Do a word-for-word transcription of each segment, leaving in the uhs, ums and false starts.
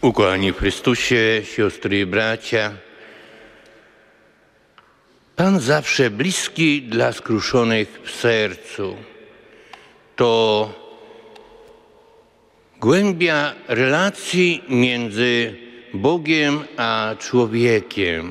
Ukochani w Chrystusie, siostry i bracia, Pan zawsze bliski dla skruszonych w sercu. To głębia relacji między Bogiem a człowiekiem.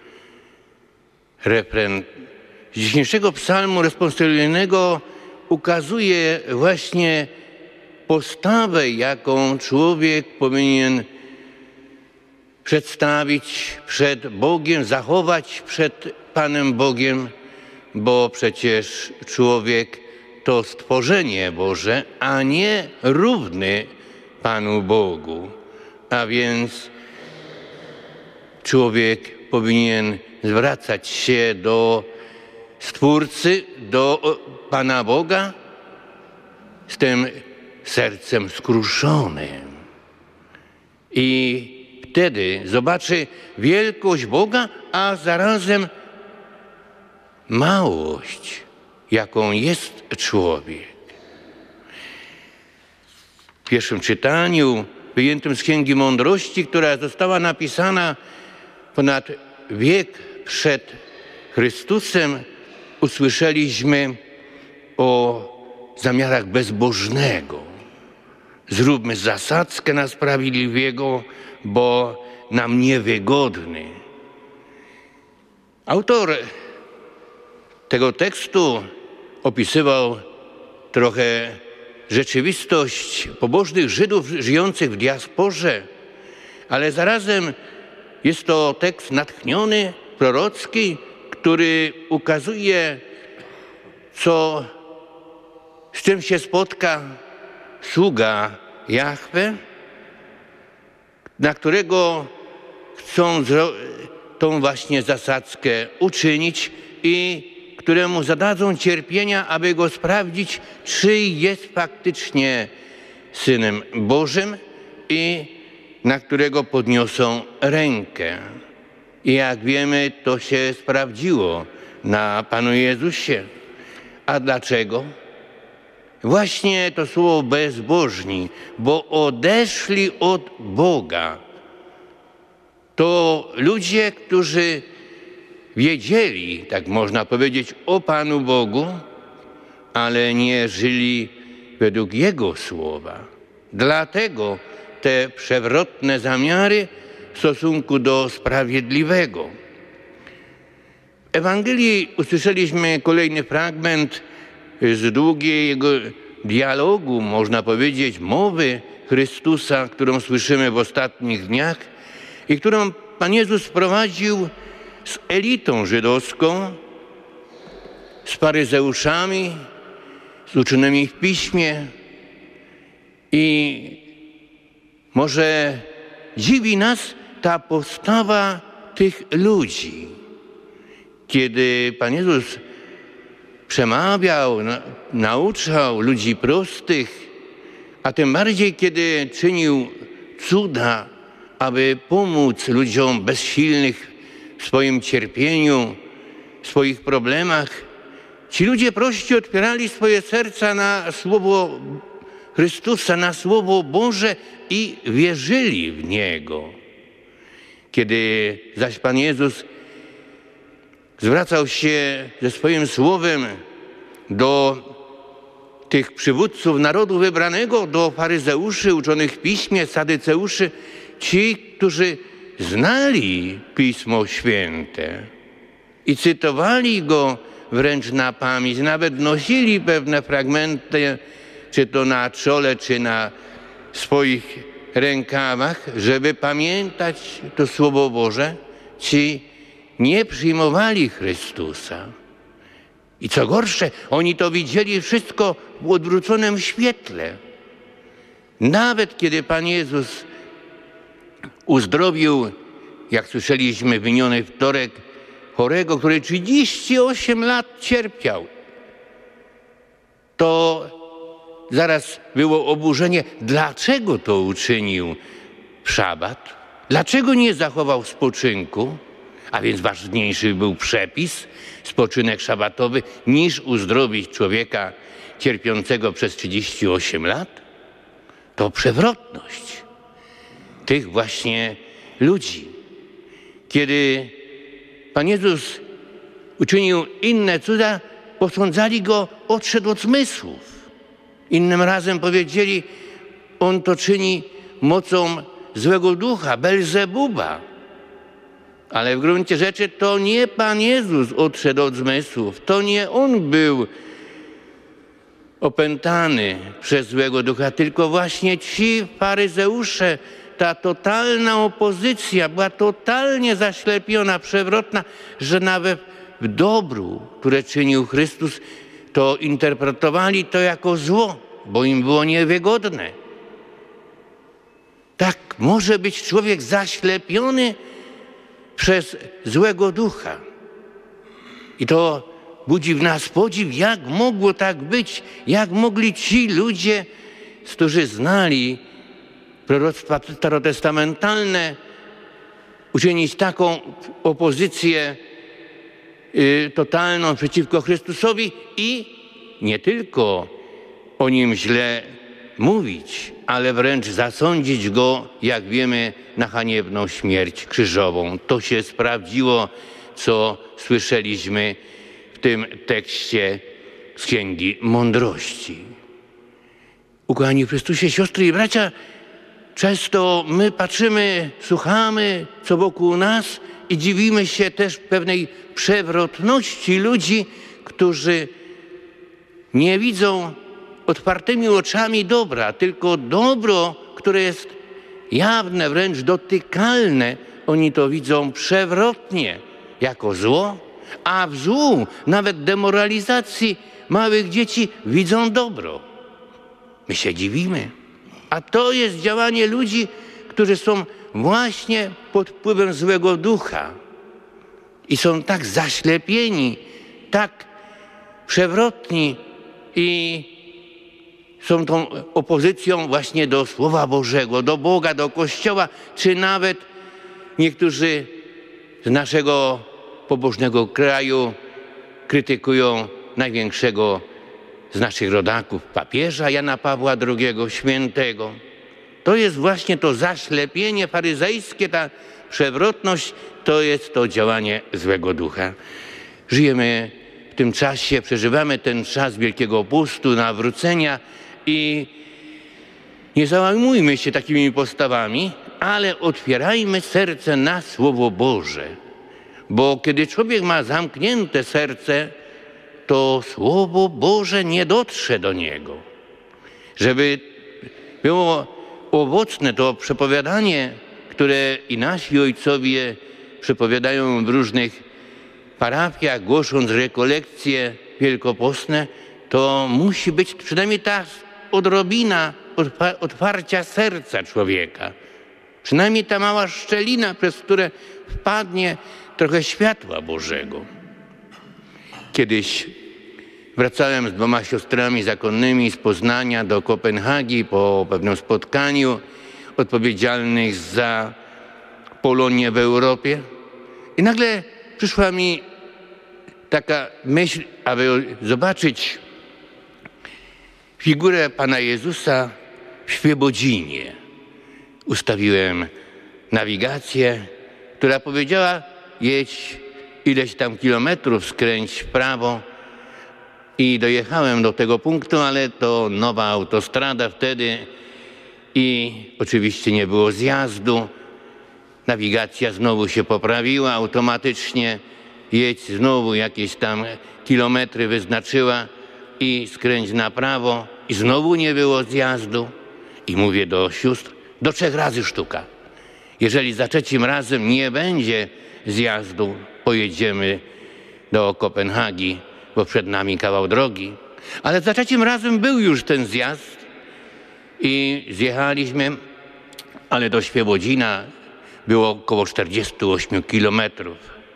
Refren z dzisiejszego psalmu responsybilnego ukazuje właśnie postawę, jaką człowiek powinien przedstawić przed Bogiem, zachować przed Panem Bogiem, bo przecież człowiek to stworzenie Boże, a nie równy Panu Bogu. A więc człowiek powinien zwracać się do Stwórcy, do Pana Boga z tym sercem skruszonym. I wtedy zobaczy wielkość Boga, a zarazem małość, jaką jest człowiek. W pierwszym czytaniu, wyjętym z Księgi Mądrości, która została napisana ponad wiek przed Chrystusem, usłyszeliśmy o zamiarach bezbożnego. Zróbmy zasadzkę na sprawiedliwego, bo nam niewygodny. Autor tego tekstu opisywał trochę rzeczywistość pobożnych Żydów żyjących w diasporze, ale zarazem jest to tekst natchniony, prorocki, który ukazuje, co, z czym się spotka sługa Jahwe, na którego chcą tą właśnie zasadzkę uczynić i któremu zadadzą cierpienia, aby go sprawdzić, czy jest faktycznie Synem Bożym i na którego podniosą rękę. I jak wiemy, to się sprawdziło na Panu Jezusie. A dlaczego? Właśnie to słowo bezbożni, bo odeszli od Boga. To ludzie, którzy wiedzieli, tak można powiedzieć, o Panu Bogu, ale nie żyli według Jego słowa. Dlatego te przewrotne zamiary w stosunku do sprawiedliwego. W Ewangelii usłyszeliśmy kolejny fragment z długiego dialogu, można powiedzieć, mowy Chrystusa, którą słyszymy w ostatnich dniach i którą Pan Jezus prowadził z elitą żydowską, z faryzeuszami, z uczonymi w piśmie. I może dziwi nas ta postawa tych ludzi. Kiedy Pan Jezus przemawiał, nauczał ludzi prostych, a tym bardziej, kiedy czynił cuda, aby pomóc ludziom bezsilnych w swoim cierpieniu, w swoich problemach, ci ludzie prości otwierali swoje serca na słowo Chrystusa, na słowo Boże i wierzyli w Niego. Kiedy zaś Pan Jezus zwracał się ze swoim słowem do tych przywódców narodu wybranego, do faryzeuszy uczonych w piśmie, sadyceuszy, ci, którzy znali Pismo Święte i cytowali go wręcz na pamięć, nawet nosili pewne fragmenty, czy to na czole, czy na swoich rękawach, żeby pamiętać to Słowo Boże, ci nie przyjmowali Chrystusa. I co gorsze, oni to widzieli wszystko w odwróconym świetle. Nawet kiedy Pan Jezus uzdrowił, jak słyszeliśmy w miniony wtorek, chorego, który trzydzieści osiem lat cierpiał, to zaraz było oburzenie, dlaczego to uczynił w szabat, dlaczego nie zachował spoczynku, a więc ważniejszy był przepis, spoczynek szabatowy, niż uzdrowić człowieka cierpiącego przez trzydzieści osiem lat. To przewrotność. tych właśnie ludzi. Kiedy Pan Jezus uczynił inne cuda, posądzali Go, odszedł od zmysłów. Innym razem powiedzieli, On to czyni mocą złego ducha, Belzebuba. Ale w gruncie rzeczy to nie Pan Jezus odszedł od zmysłów. To nie On był opętany przez złego ducha, tylko właśnie ci faryzeusze, ta totalna opozycja była totalnie zaślepiona, przewrotna, że nawet w dobru, które czynił Chrystus, to interpretowali to jako zło, bo im było niewygodne. Tak może być człowiek zaślepiony przez złego ducha. I to budzi w nas podziw, jak mogło tak być, jak mogli ci ludzie, którzy znali proroctwa starotestamentalne, uczynić taką opozycję y, totalną przeciwko Chrystusowi i nie tylko o Nim źle mówić, ale wręcz zasądzić Go, jak wiemy, na haniebną śmierć krzyżową. To się sprawdziło, co słyszeliśmy w tym tekście z Księgi Mądrości. Ukochani w Chrystusie, siostry i bracia, często my patrzymy, słuchamy, co wokół nas i dziwimy się też pewnej przewrotności ludzi, którzy nie widzą otwartymi oczami dobra, tylko dobro, które jest jawne, wręcz dotykalne, oni to widzą przewrotnie, jako zło, a w złu, nawet demoralizacji małych dzieci widzą dobro. My się dziwimy. A to jest działanie ludzi, którzy są właśnie pod wpływem złego ducha i są tak zaślepieni, tak przewrotni i są tą opozycją właśnie do Słowa Bożego, do Boga, do Kościoła, czy nawet niektórzy z naszego pobożnego kraju krytykują największego z naszych rodaków, papieża Jana Pawła drugiego, świętego. To jest właśnie to zaślepienie faryzejskie, ta przewrotność, to jest to działanie złego ducha. Żyjemy w tym czasie, przeżywamy ten czas Wielkiego Pustu, nawrócenia i nie załamujmy się takimi postawami, ale otwierajmy serce na Słowo Boże. Bo kiedy człowiek ma zamknięte serce, to Słowo Boże nie dotrze do niego. Żeby było owocne to przepowiadanie, które i nasi ojcowie przepowiadają w różnych parafiach, głosząc rekolekcje wielkopostne, to musi być przynajmniej ta odrobina otwarcia serca człowieka. Przynajmniej ta mała szczelina, przez którą wpadnie trochę światła Bożego. Kiedyś wracałem z dwoma siostrami zakonnymi z Poznania do Kopenhagi po pewnym spotkaniu odpowiedzialnych za Polonię w Europie. I nagle przyszła mi taka myśl, aby zobaczyć figurę Pana Jezusa w Świebodzinie. Ustawiłem nawigację, która powiedziała: jedź ileś tam kilometrów, skręć w prawo. I dojechałem do tego punktu, ale to nowa autostrada wtedy i oczywiście nie było zjazdu. Nawigacja znowu się poprawiła automatycznie. Jedź znowu jakieś tam kilometry wyznaczyła i skręć na prawo. I znowu nie było zjazdu. I mówię do sióstr, do trzech razy sztuka. Jeżeli za trzecim razem nie będzie zjazdu, pojedziemy do Kopenhagi, bo przed nami kawał drogi. Ale za trzecim razem był już ten zjazd i zjechaliśmy, ale do Świebodzina było około czterdzieści osiem kilometrów.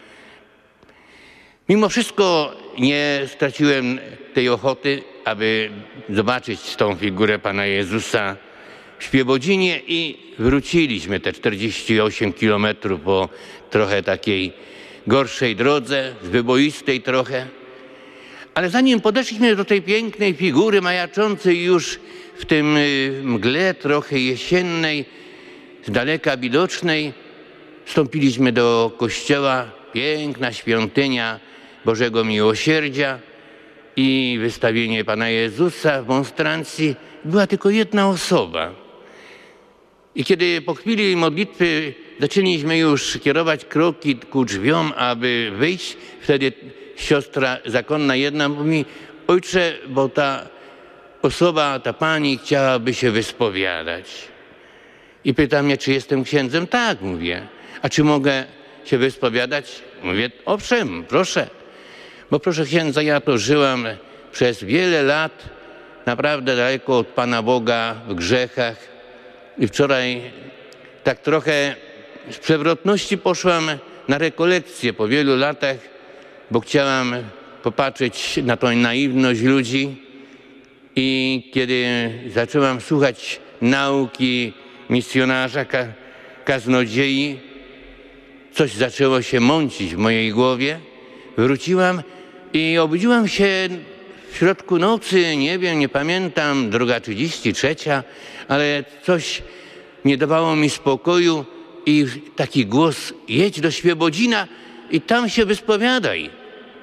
Mimo wszystko nie straciłem tej ochoty, aby zobaczyć tą figurę Pana Jezusa w Świebodzinie i wróciliśmy te czterdzieści osiem kilometrów po trochę takiej gorszej drodze, wyboistej trochę. Ale zanim podeszliśmy do tej pięknej figury majaczącej już w tym mgle trochę jesiennej, z daleka widocznej wstąpiliśmy do kościoła, piękna świątynia Bożego Miłosierdzia i wystawienie Pana Jezusa w monstrancji. Była tylko jedna osoba. I kiedy po chwili modlitwy zaczęliśmy już kierować kroki ku drzwiom, aby wyjść, wtedy siostra zakonna jedna mówi: ojcze, bo ta osoba, ta pani chciałaby się wyspowiadać. I pyta mnie, czy jestem księdzem? Tak, mówię. A czy mogę się wyspowiadać? Mówię, owszem, proszę. Bo proszę księdza, ja to żyłam przez wiele lat naprawdę daleko od Pana Boga, w grzechach. I wczoraj tak trochę z przewrotności poszłam na rekolekcję po wielu latach, bo chciałam popatrzeć na tą naiwność ludzi. I kiedy zaczęłam słuchać nauki misjonarza, ka- kaznodziei, coś zaczęło się mącić w mojej głowie. Wróciłam i obudziłam się w środku nocy, nie wiem, nie pamiętam, druga trzydzieści trzecia, ale coś nie dawało mi spokoju i taki głos: jedź do Świebodzina i tam się wyspowiadaj.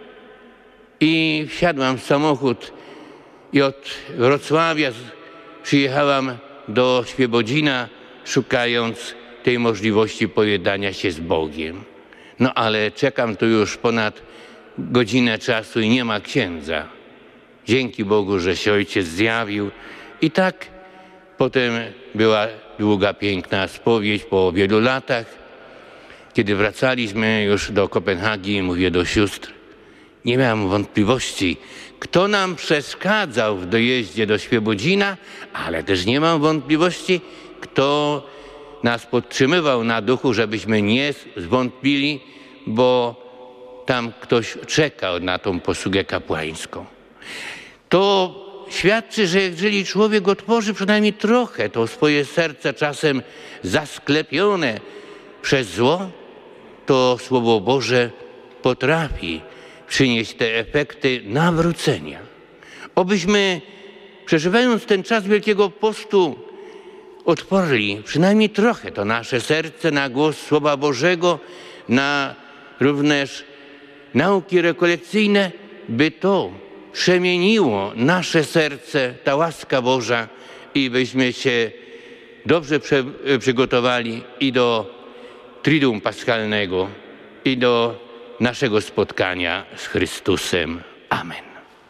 I wsiadłam w samochód i od Wrocławia przyjechałam do Świebodzina, szukając tej możliwości pojednania się z Bogiem. No ale czekam tu już ponad godzinę czasu i nie ma księdza. Dzięki Bogu, że się ojciec zjawił. I tak potem była długa, piękna spowiedź po wielu latach. Kiedy wracaliśmy już do Kopenhagi, mówię do sióstr: nie miałem wątpliwości, kto nam przeszkadzał w dojeździe do Świebodzina, ale też nie mam wątpliwości, kto nas podtrzymywał na duchu, żebyśmy nie zwątpili, bo tam ktoś czekał na tą posługę kapłańską. To świadczy, że jeżeli człowiek otworzy przynajmniej trochę to swoje serce, czasem zasklepione przez zło, to Słowo Boże potrafi przynieść te efekty nawrócenia. Obyśmy, przeżywając ten czas Wielkiego Postu, otworzyli przynajmniej trochę to nasze serce na głos Słowa Bożego, na również nauki rekolekcyjne, by to przemieniło nasze serce, ta łaska Boża, i byśmy się dobrze prze, przygotowali i do Triduum Paschalnego, i do naszego spotkania z Chrystusem. Amen.